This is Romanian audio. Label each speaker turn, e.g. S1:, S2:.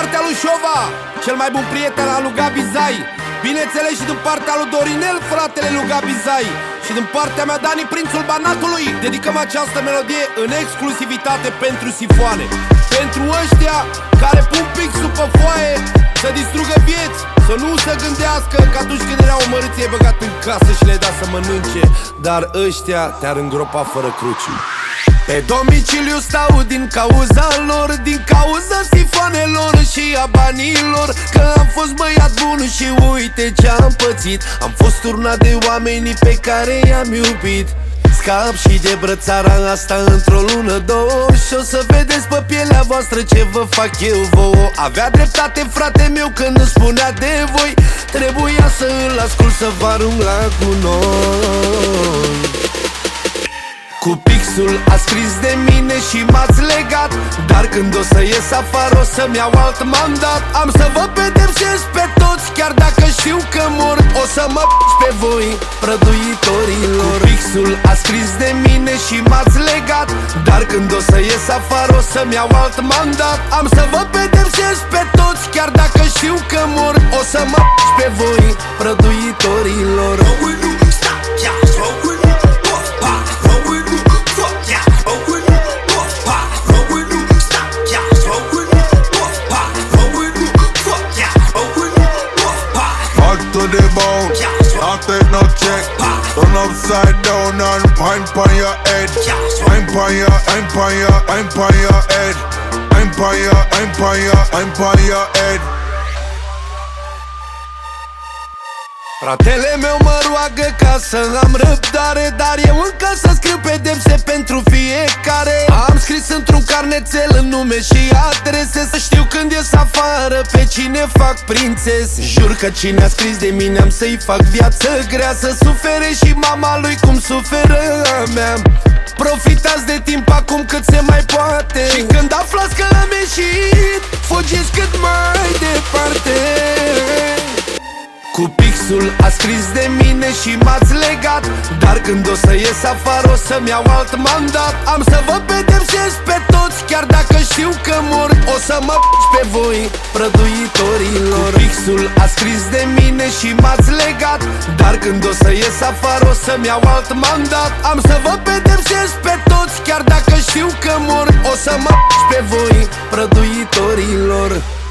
S1: partea lui Șova, cel mai bun prieten al lui Gabi Zai. Bineînțeles și din partea lui Dorinel, fratele lui Gabi Zai. Și din partea mea, Dani, prințul Banatului. Dedicăm această melodie în exclusivitate pentru sifoane, pentru ăștia care pun pixul pe foaie să distrugă vieți, să nu se gândească că atunci când erau măriți i-ai băgat în casă și le-ai dat să mănânce. Dar ăștia te-ar îngropa fără cruci. Pe domiciliu stau din cauza lor, din cauza sifoanelor și a banilor. Că am fost băiat bun și uite ce-am pățit. Am fost turnat de oamenii pe care i-am iubit. Scap și de brățara asta într-o lună, două, și o să vedeți pe pielea voastră ce vă fac eu vouă. Avea dreptate frate meu când îmi spunea de voi. Trebuia să îl ascult, să vă arunc la gunoi. Cu pixul a scris de mine și m-ați legat. Dar când o să ies afară o să-mi iau alt mandat. Am să vă pedepsesc pe toți, chiar dacă știu că mor. O să mă pe voi, prăduitorilor. Cu pixul a scris de mine și m-ați legat. Dar când o să ies afară o să-mi iau alt mandat. Am să vă pedepsesc pe toți, chiar dacă știu că mor. O să mă pe voi, prăduitorilor.
S2: To the bone, don't take no check. Turn upside down and pine pon your head. I'm pon your, I'm pon your, I'm pon your head. I'm pon your, I'm pon your, I'm pon your head.
S1: Fratele meu mă roagă ca să am răbdare, dar eu încă să scriu pedepse pentru fiecare. Am scris într-un carnețel în nume și adrese, să știu când ies afară pe cine fac prințes. Jur că cine a scris de mine am să-i fac viață grea, să sufere și mama lui cum suferă a mea. Profitați de timp acum cât se mai poate, și când aflați că am ieșit, fugiți cât mai departe. Cu pixul a scris de mine și m-ați legat. Dar când o să ies afară o să-mi iau alt mandat. Am să vă pedepsesc pe toți, chiar dacă știu că mor. O să mă pe voi, prăduitorilor. Cu pixul a scris de mine și m-ați legat. Dar când o să ies afară o să-mi iau alt mandat. Am să vă pedepsesc pe toți, chiar dacă știu că mor. O să mă pe voi, prăduitorilor.